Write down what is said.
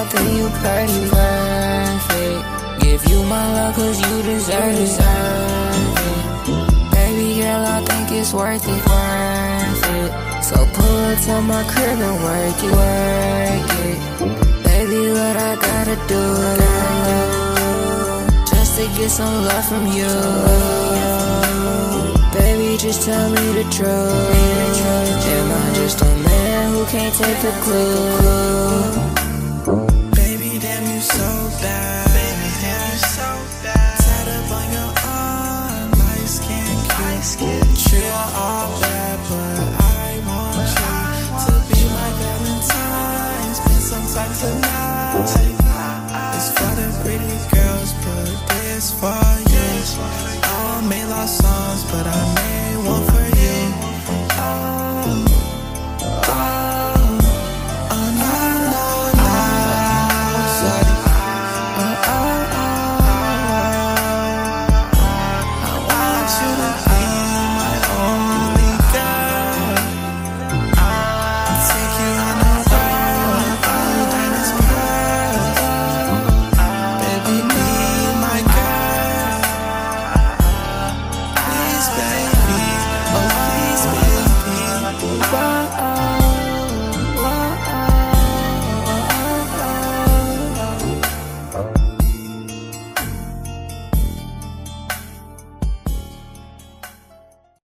think you pretty perfect. Give you my love cause you deserve it. Baby girl, I think it's worth it. So pull up to my crib and work it. Baby, what I gotta do just to get some love from you. Baby, just tell me the truth. Am I just a man who can't take a clue?